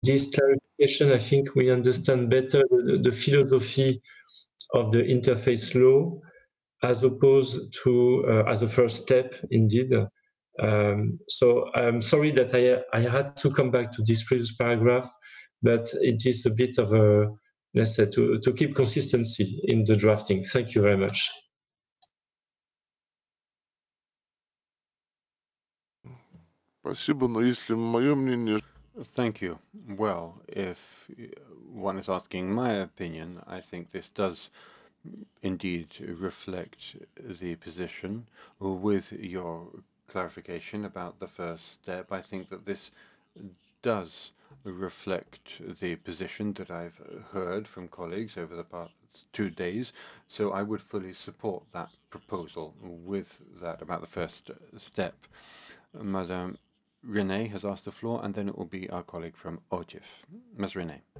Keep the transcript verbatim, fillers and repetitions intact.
this clarification, I think we understand better the, the philosophy of the interface law as opposed to uh, as a first step, indeed. Um, so I'm sorry that I, I had to come back to this previous paragraph, but it is a bit of a, let's say, to, to keep consistency in the drafting. Thank you very much. Спасибо, но если мое мнение... Thank you. Well, if one is asking my opinion, I think this does indeed reflect the position. With your clarification about the first step, I think that this does reflect the position that I've heard from colleagues over the past two days. So I would fully support that proposal with that about the first step. Madame Renee has asked the floor, and then it will be our colleague from O G I F. Ms. Renee.